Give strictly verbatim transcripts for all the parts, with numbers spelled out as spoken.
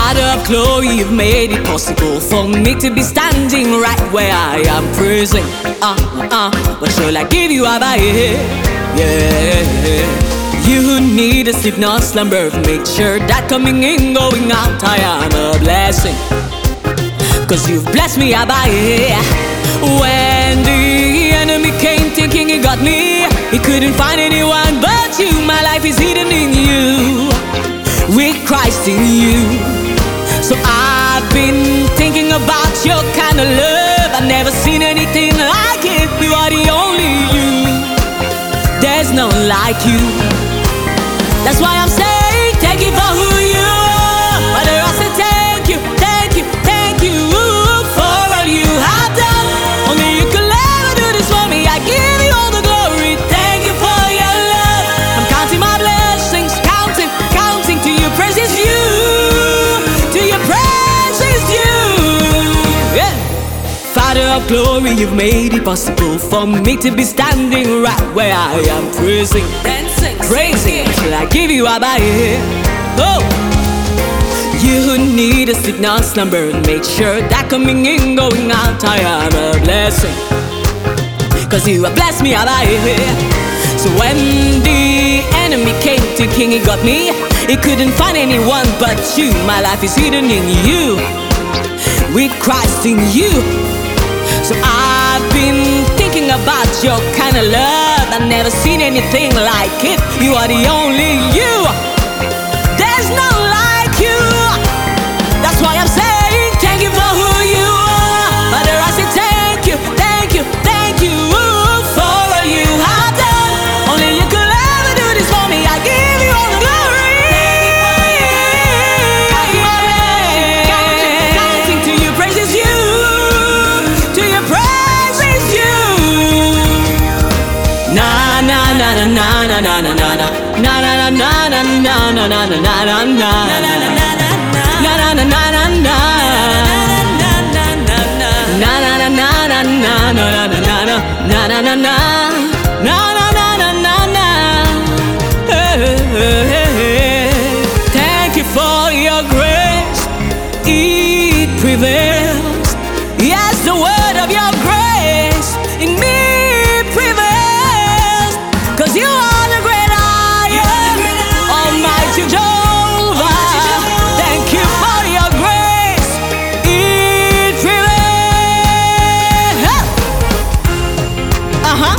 Father of glory, you've made it possible for me to be standing right where I am praising. Uh, uh, what shall I give you, Abba? Yeah. You who need a sleep, not slumber, make sure that coming in, going out, I am a blessing. Cause you've blessed me, Abba. Yeah. When the enemy came thinking he got me, he couldn't find anyone but you. My life is hidden in you, with Christ in you. So I've been thinking about your kind of love. I've never seen anything like it. You are the only you. There's no one like you. That's why I'm saying thank you for who you are. Father, I say thank you, thank you, thank you for all you have done. Only you could ever do this for me. I give you all the glory. Thank you for your love. I'm counting my blessings, counting, counting to you. Praises you, to your praises you. Yeah. Father of glory, you've made it possible for me to be standing right where I am praising, dancing, praising. Shall I give you Abba? Oh. You who need a sleep, not slumber, make sure that coming in, going out, I am a blessing. Cause you have blessed me, Abba. So when the enemy came thinking he got me, he couldn't find anyone but you. My life is hidden in you, with Christ in you. So I've been thinking about your kind of love. I've never seen anything like it. You are the only you. There's no like you. That's why I'm saying thank you for who you are. Father, I say thank you, thank you, thank you for all you have done. Only you could ever do this for me. I give you all the glory. Counting to you, praises you. To your praises you. Na na na na na na na na na na na na na na na na na na na Thank you for your grace, it prevails. Yes, the word of your grace in me prevails. Cause you are the great I am, Almighty Jehovah. Thank you for your grace, it prevails. Uh-huh.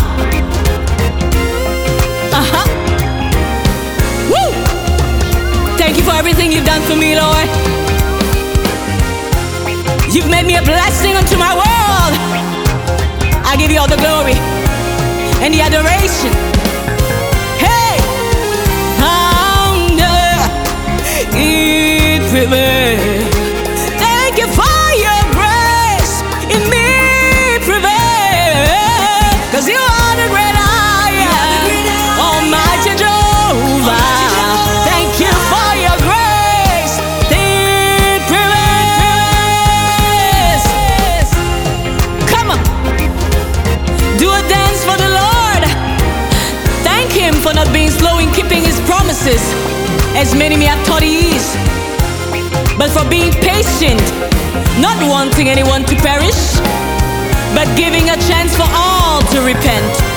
Uh-huh. Woo! Thank you for everything you've done for me, Lord. You've made me a blessing unto my world. I give you all the glory and the adoration. Hey, hunger, it prevails. Thank you for your grace in me prevails. Cause you are the great I am, Almighty Jehovah. Thank you for your grace, it prevails. Come on, do a dance for the Lord. Thank Him for not being slow in keeping His promises, as many may have thought He is, but for being patient, not wanting anyone to perish, but giving a chance for all to repent.